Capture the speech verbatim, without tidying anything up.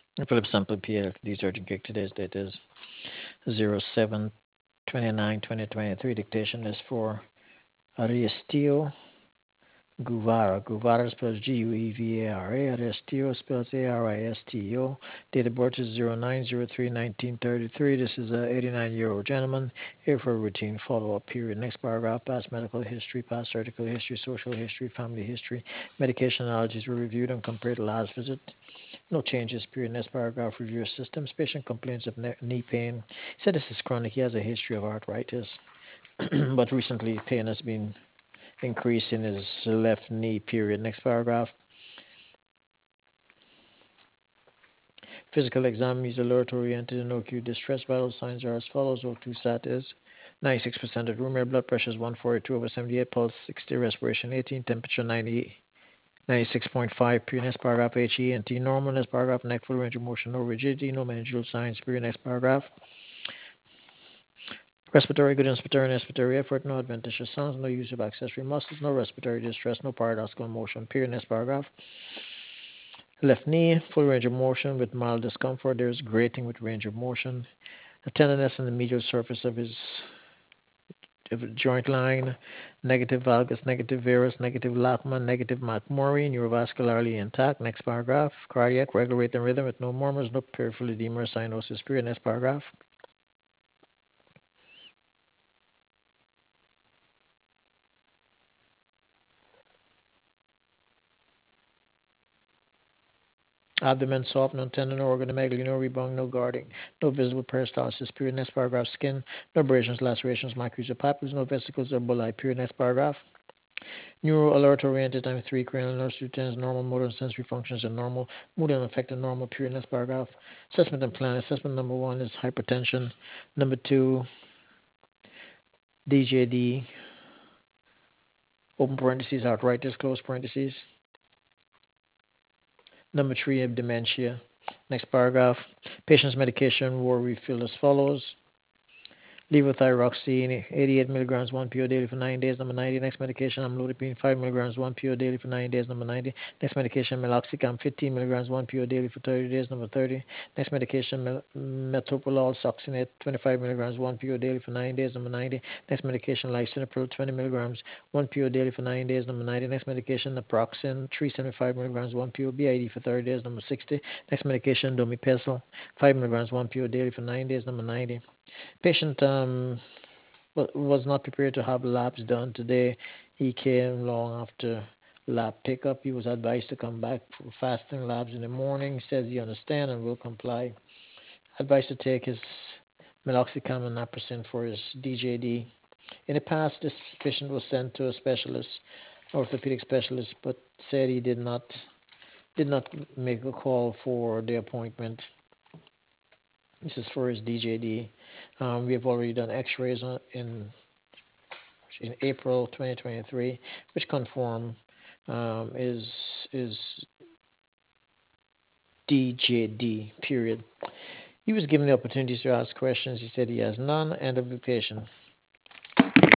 Philip Sample P L, these urgent kick. Today's date is zero seven twenty-nine twenty twenty-three. Dictation is for Aristio Guevara. Guevara spells G U E V A R A. Aristio spells A R I S T O. Date of birth is zero nine zero three nineteen thirty-three. This is an eighty-nine-year-old gentleman here for a routine follow-up period. Next paragraph, past medical history, past surgical history, social history, family history. Medication allergies were reviewed and compared to last visit. No changes. Period. Next paragraph, review your systems. Patient complains of ne- knee pain. He said this is chronic. He has a history of arthritis, but recently pain has been increased in his left knee. Period. Next paragraph. Physical exam is alert oriented and no acute distress. Vital signs are as follows. O two sat is ninety-six percent of room air. Blood pressure is one forty-two over seventy-eight. Pulse sixty. Respiration eighteen. Temperature ninety. ninety-six point five. Period. Next paragraph. H E N T normal. Next paragraph. Neck full range of motion. No rigidity. No meningeal signs. Period. Next paragraph. Respiratory good inspiratory and expiratory effort, no adventitious sounds, no use of accessory muscles, no respiratory distress, no paradoxical motion. Period. Next paragraph. Left knee, full range of motion with mild discomfort. There's grating with range of motion. The tenderness in the medial surface of his of joint line, negative valgus, negative varus, negative Lachman, negative McMurray, neurovascularly intact. Next paragraph. Cardiac, regular rate and rhythm with no murmurs, no peripheral edema or cyanosis. Period. Next paragraph. Abdomen soft, no tendon, no organomegaly, no rebound, no guarding, no visible peristalsis. Period. Next paragraph. Skin, no abrasions, lacerations, micros or papules, no vesicles or bulli. Period. Next paragraph. Neuro alert oriented time three, cranial nerves routines, normal motor and sensory functions are normal, mood and affected normal. Period. Next paragraph. Assessment and plan. Assessment number one is hypertension. Number two, D J D, open parentheses, arthritis, close parentheses. Number three, dementia. Next paragraph. Patient's medication were refilled as follows. Levothyroxine, eighty-eight milligrams, one P O daily for nine days. Number ninety. Next medication, amlodipine, five milligrams, one P O daily for nine days. Number ninety. Next medication, meloxicam, fifteen milligrams, one P O daily for thirty days. Number thirty. Next medication, mel- metoprolol succinate, twenty-five milligrams, one P O daily for nine days. Number ninety. Next medication, lisinopril, twenty milligrams, one P O daily for nine days. Number ninety. Next medication, naproxen, three hundred seventy-five milligrams, one P O B I D for thirty days. Number sixty. Next medication, domipezil, five milligrams, one P O daily for nine days. Number ninety. Patient um, wa- was not prepared to have labs done today. He came long after lab pickup. He was advised to come back for fasting labs in the morning. He says he understands and will comply. Advised to take his meloxicam and naproxen for his D J D. In the past, this patient was sent to a specialist, orthopedic specialist, but said he did not did not make a call for the appointment. This is for his D J D. Um, we have already done X-rays on, in in April twenty twenty-three, which confirm um, is is D J D. Period. He was given the opportunities to ask questions. He said he has none. End of the patient.